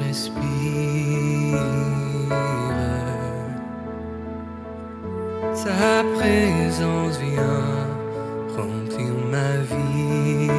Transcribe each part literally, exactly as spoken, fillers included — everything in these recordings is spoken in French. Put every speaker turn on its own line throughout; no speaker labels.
respire. Ta présence vient remplir ma vie.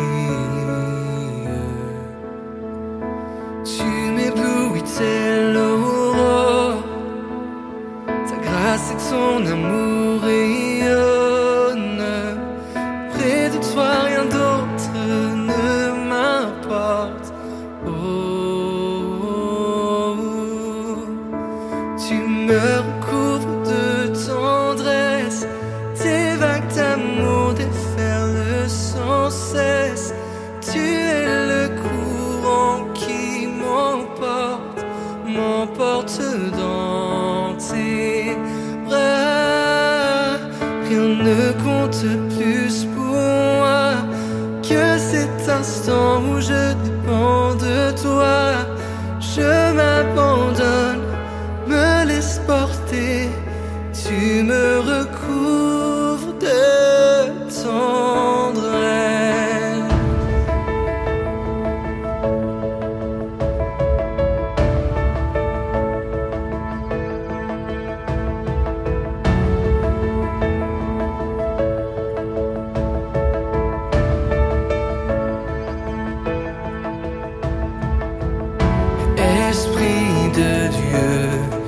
Tu m'éblouis tel l'aurore, ta grâce et ton amour rayonnent. Près de toi rien d'autre ne m'importe. Oh, oh, oh. Tu me recouvres de tendresse, tes vagues d'amour déferlent sans cesse. Tu es le courant qui m'emporte, m'emporte dans tes bras. Rien ne compte plus pour moi que cet instant où je dépends de toi. Je m'abandonne, me laisse porter, tu me recouvres de tendresse. Esprit de Dieu,